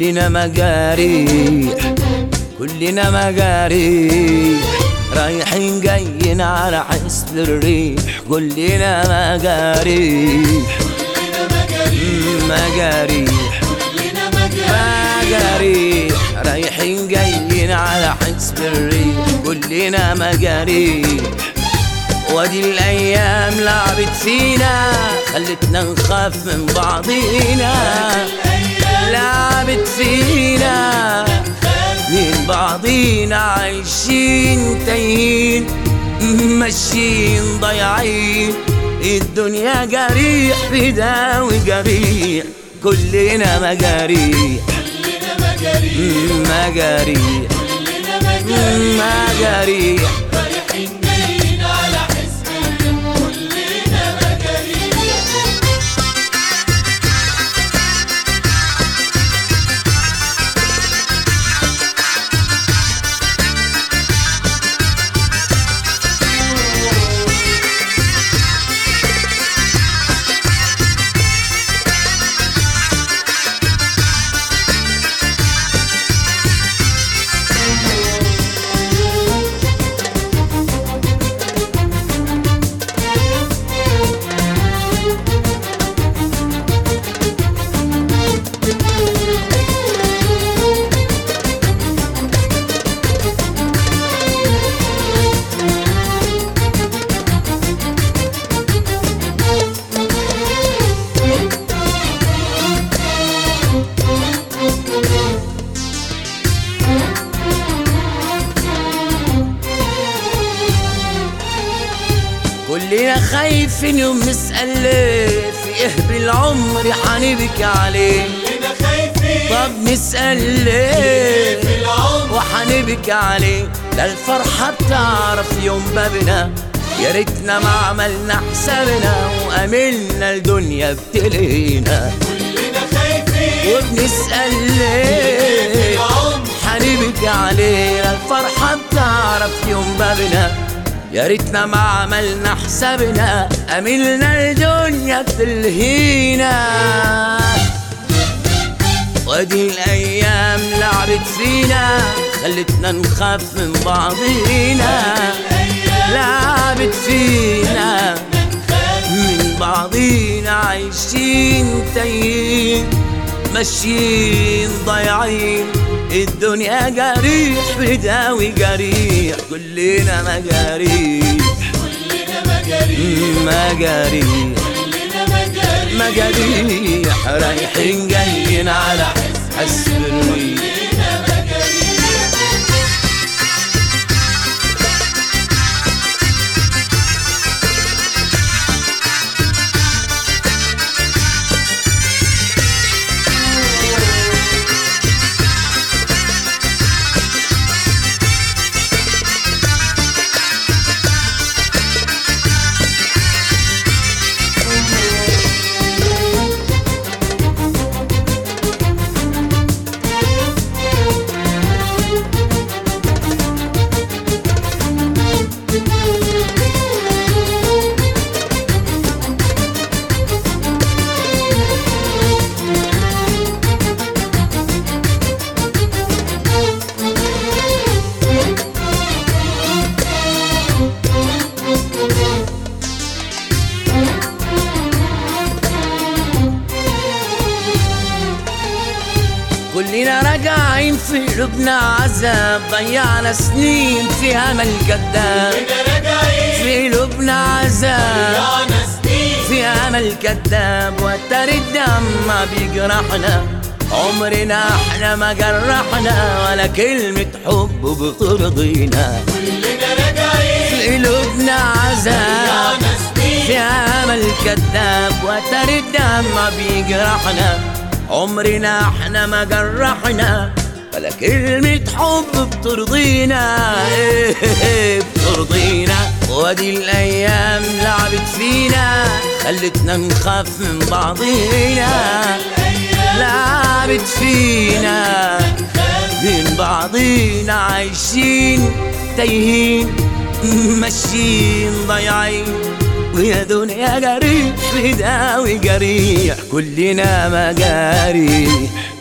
كلنا مجاريح، كلنا مجاريح، رايحين جايين على حسب الريح. كلنا مجاريح، مجاريح، مجاريح، رايحين جايين على حسب الريح. كلنا مجاريح، وادي الايام لعبت فينا، خلتنا نخاف من بعضينا. لعبت فينا من بعضينا، عايشين تايهين، ماشيين ضايعين. الدنيا جريح بداوي جريح. كلنا مجاريح، مجاريح، مجاريح، رايحين جايين على حسب الريح. كلنا مجاريح. كلنا خايفين وبنسأل ليه، في ايه بالعمر حنبكي عليه. كلنا خايفين، طب نسأل ليه في العمر وحنبكي عليه. ده الفرحة بتعرف يوم بابنا، يا ريتنا ما عملنا حسابنا وأملنا الدنيا بتلهينا. كلنا خايفين، وبنسأل ليه العمر حنبكي عليه. ده الفرحة بتعرف يوم بابنا، يا ريتنا ما عملنا حسابنا، أملنا الدنيا بتلهينا. وادي الأيام لعبت فينا، خلتنا نخاف من بعضينا. لعبت فينا من بعضينا، عايشين تايهين، ماشيين ضايعين. الدنيا جريح بداوي جريح. كلنا مجاريح، كلنا مجاريح، مجاريح، كلنا مجاريح، مجاريح، رايحين جايين على حسب الريح. كلنا مجاريح. كلنا راجعين في قلوبنا عذاب، ضيعنا سنين في امل كداب. كلنا راجعين، في قلوبنا عذاب، ضيعنا سنين في امل كداب. وتر الدم ما بيجرحنا، عمرنا احنا ما جرحنا ولا كلمة حب بترضينا. كلنا راجعين، في قلوبنا عذاب، ضيعنا سنين في امل كداب. وتر الدم ما بيجرحنا، عمرنا احنا ما جرحنا ولا كلمة حب بترضينا. بترضينا. وادي الايام لعبت فينا، خلتنا نخاف من بعضينا. لعبت فينا من بعضينا، عايشين تايهين، ماشيين ضايعين. ويا دنيا جريح بداوي جريح. كلنا مجاريح.